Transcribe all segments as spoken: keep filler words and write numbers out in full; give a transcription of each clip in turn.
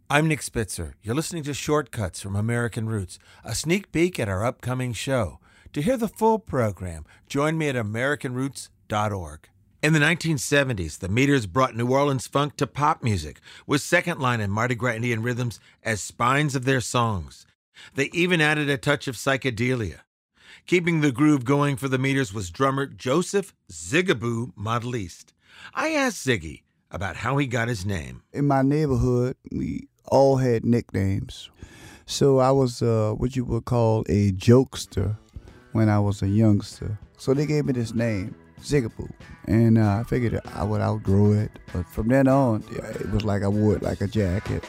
I'm Nick Spitzer. You're listening to Shortcuts from American Roots, a sneak peek at our upcoming show. To hear the full program, join me at american roots dot org. In the nineteen seventies, the Meters brought New Orleans funk to pop music, with Second Line and Mardi Gras Indian rhythms as spines of their songs. They even added a touch of psychedelia. Keeping the groove going for the Meters was drummer Joseph Zigaboo Modeliste. I asked Ziggy about how he got his name. In my neighborhood, we all had nicknames. So I was uh, what you would call a jokester when I was a youngster. So they gave me this name, Zigaboo. And uh, I figured I would outgrow it. But from then on, yeah, it was like I wore it like a jacket.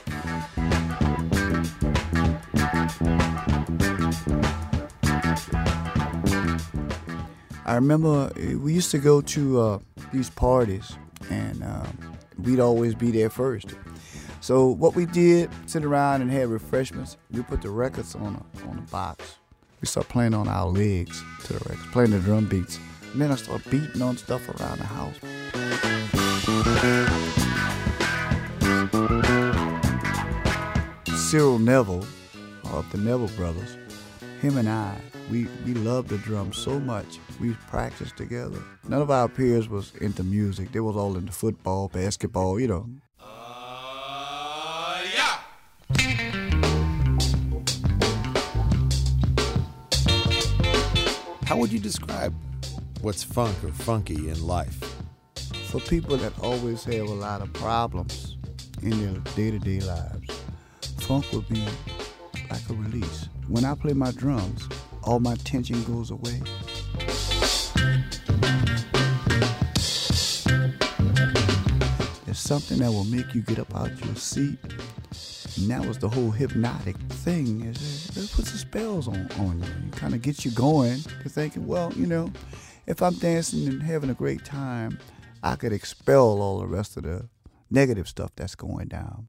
I remember we used to go to uh, these parties, and uh, we'd always be there first. So what we did, sit around and had refreshments. We put the records on a, on a box. We start playing on our legs to the records, playing the drum beats. And then I start beating on stuff around the house. Cyril Neville of the Neville Brothers, him and I, we, we loved the drums so much. We practiced together. None of our peers was into music. They was all into football, basketball, you know. Uh, yeah. How would you describe what's funk or funky in life? For people that always have a lot of problems in their day-to-day lives, funk would be like a release. When I play my drums, all my tension goes away. There's something that will make you get up out your seat. And that was the whole hypnotic thing. It, it puts the spells on, on you. It kind of gets you going to thinking, well, you know, if I'm dancing and having a great time, I could expel all the rest of the negative stuff that's going down.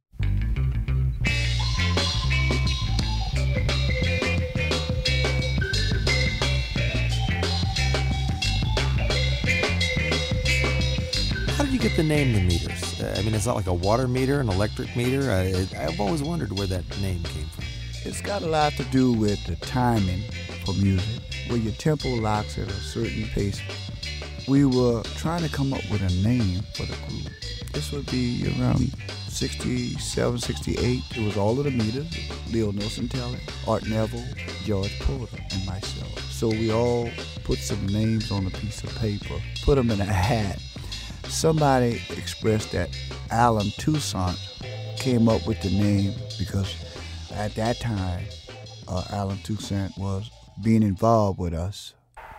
How did you get the name The Meters? Uh, I mean, is that like a water meter, an electric meter? I, I've always wondered where that name came from. It's got a lot to do with the timing for music, where your tempo locks at a certain pace. We were trying to come up with a name for the group. This would be around sixty-seven, sixty-eight. It was all of the Meters, Leo Nelson Teller, Art Neville, George Porter, and myself. So we all put some names on a piece of paper, put them in a hat. Somebody expressed that Alan Toussaint came up with the name because at that time, uh, Alan Toussaint was being involved with us.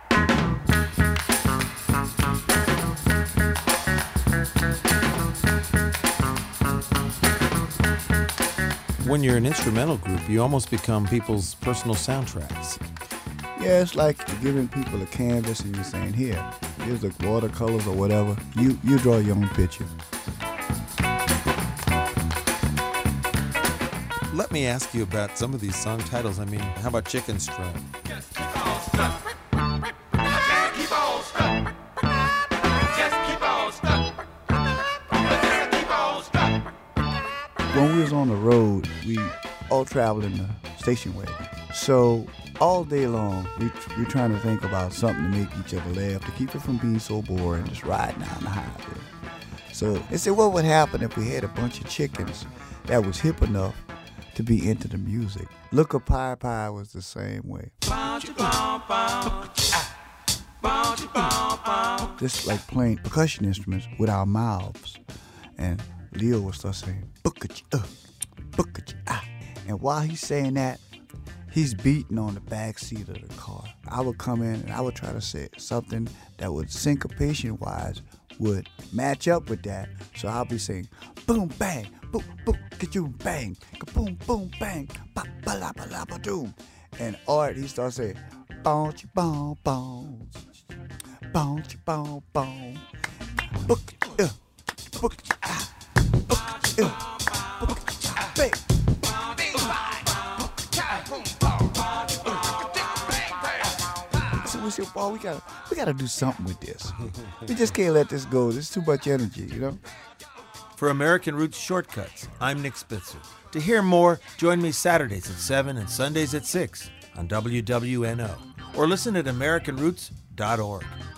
When you're an instrumental group, you almost become people's personal soundtracks. Yeah, it's like giving people a canvas and you're saying, here, here's the watercolors or whatever. You you draw your own picture. Let me ask you about some of these song titles. I mean, how about Chicken Strut? Just keep on stuck. Just keep on stuck. Just keep on stuck. Just keep on stuck. When we was on the road, we all traveled in the station wagon. So all day long, we we're trying to think about something to make each other laugh, to keep it from being so boring, just riding down the highway. So they said, what would happen if we had a bunch of chickens that was hip enough to be into the music? Look, a Pie Pie was the same way. Just like playing percussion instruments with our mouths. And Leo would start saying, book-a-ch-uh, book-a-ch-ah. And while he's saying that, he's beating on the back seat of the car. I would come in and I would try to say something that would syncopation-wise would match up with that. So I'll be saying, boom, bang, boom, boom, get you, bang, boom, boom, bang, ba ba la ba la ba doom. And Art, he starts saying, bounce, boom, boom, bounce, boom, boom, book, uh, book, ah, book, uh, book, ah, bang. We said, "Boy, we gotta, we gotta do something with this. We just can't let this go. There's too much energy, you know." For American Roots Shortcuts, I'm Nick Spitzer. To hear more, join me Saturdays at seven and Sundays at six on W W N O, or listen at American Roots dot org.